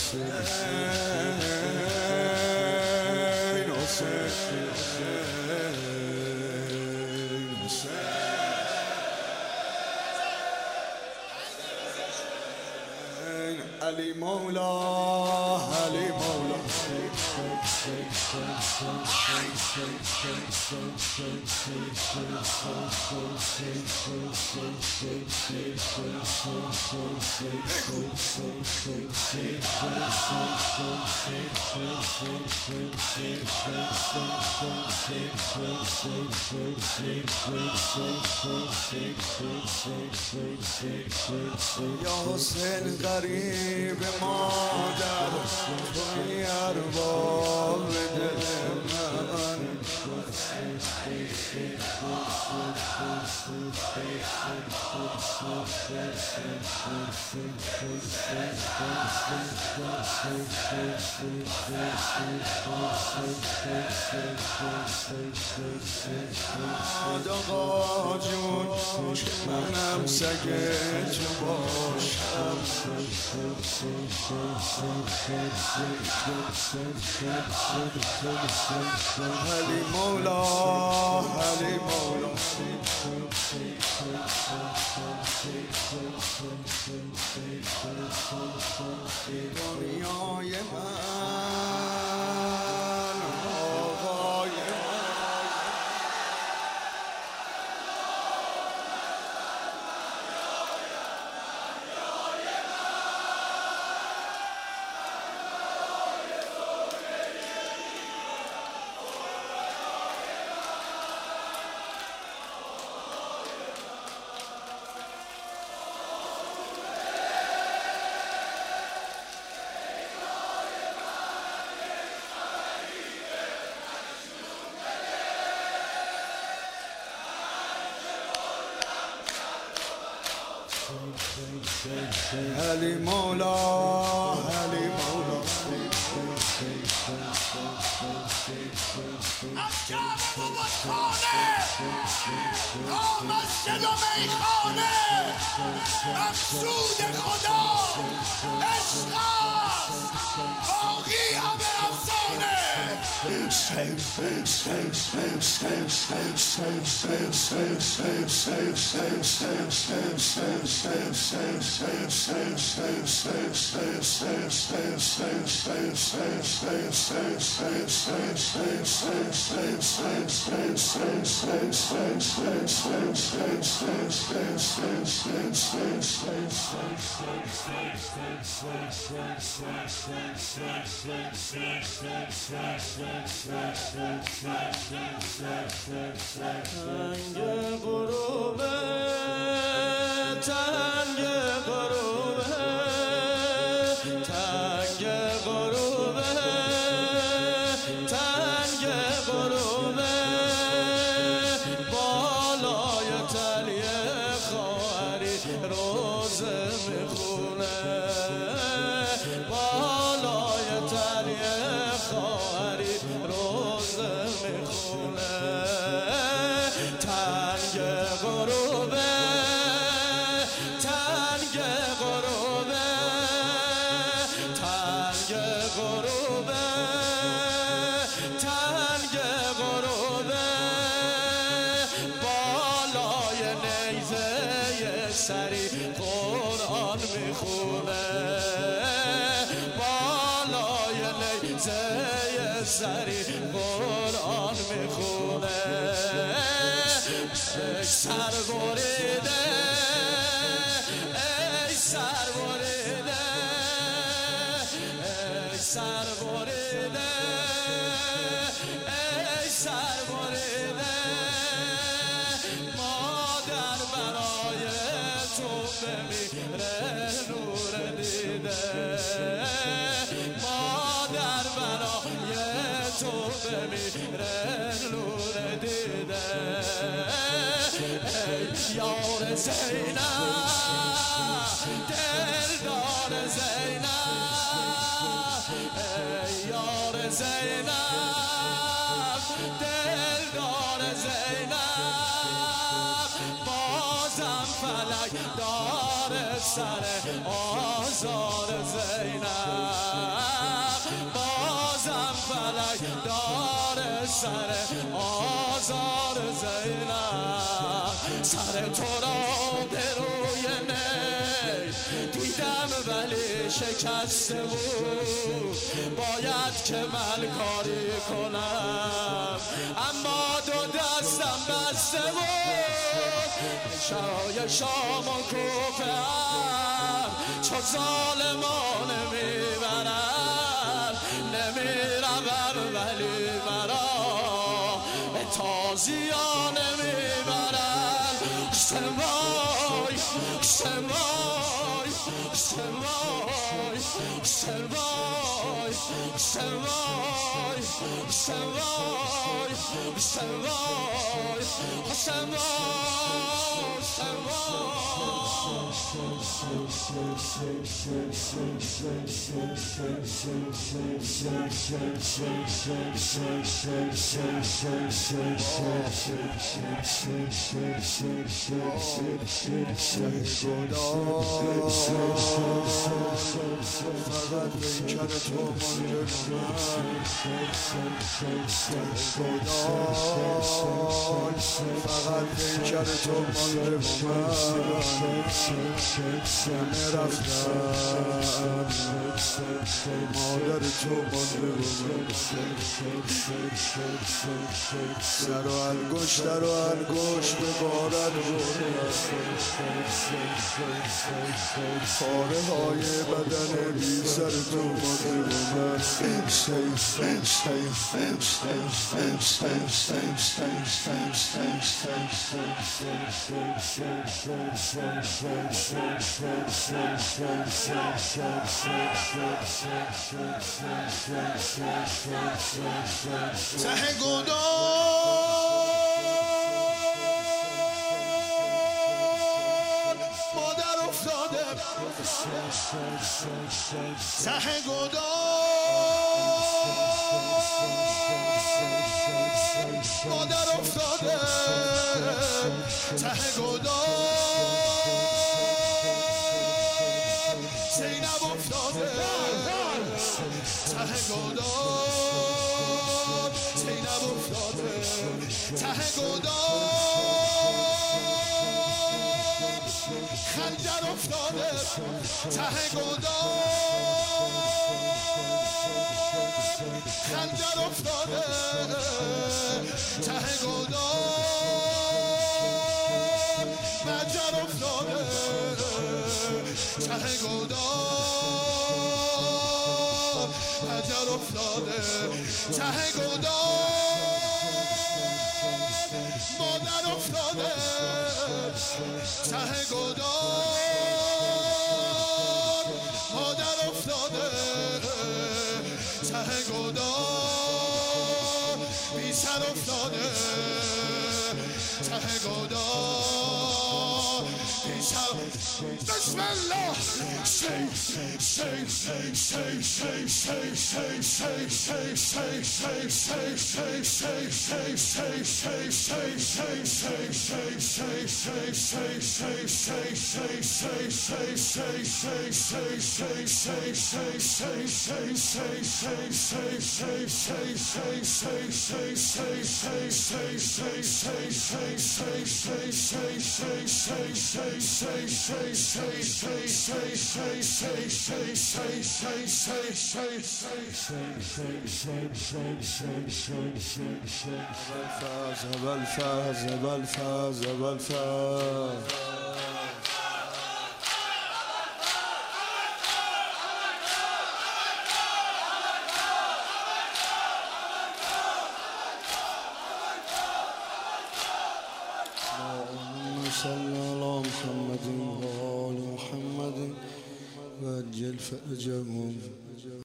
علی مولا علی مولا یا حسین غریب مادر توی ارباب دل من آقا جون که منم سگ تو باشم علی مولا علی مولا دنیای من آقای علی مولا علی مولا از جمع بابتخانه تا مسجد و میخانه مقصود خدا عشق است باقی همه افسانه تنگ غروبه تنگ غروبه تنگ غروبه تنگ غروبه بالای تلیه خواهری روزه میخونه بالای تلیه خواهری روزه میخونه تنگ غروبه تنگ غروبه تنگ غروبه تنگ غروبه بالای نیزه سری قرآن میخونه بالای نیزه سری قرآن میخونه ای سر بریده ای سر بریده ای سر بریده ای سر بریده مادر برای تو بمیره نور دیده مادر برای تو بمیره نور دیده ای یار زینب دلدار زینب ای یار زینب دلدار زینب بازم فلک داره سر آزار زینب سر آزار زینب سر تو را به روی نی دیدم ولی شکسته بود باید که من کاری کنم اما دو دستم بسته بود شای شام و کوفه‌ام چو ظالمان میبرن نمیروم ولی مرا به تازیانه میبرن سمای سمای سمای سمای سمای سمای سمای فقط پیکر تو مانده فقط پیکر تو مانده همه رفتن مادر تو مانده سر و انگشت در و انگشت به بارد پاره های بدن بی سر تو مانده ته مادر افتاده ته گدار مادر افتاده ته گدار زینب افتاده ته گدار زینب افتاده ته گدار خنجر افتاده ته گدار خنجر افتاده ته گدار مجر افتاده ته گدار مجر افتاده ته گدار مادر افتاده ته گدار مادر افتاده ته گدار بی سر افتاده ته گدار بی سر بسم الله صل على محمد وآل محمد وأجل فرجهم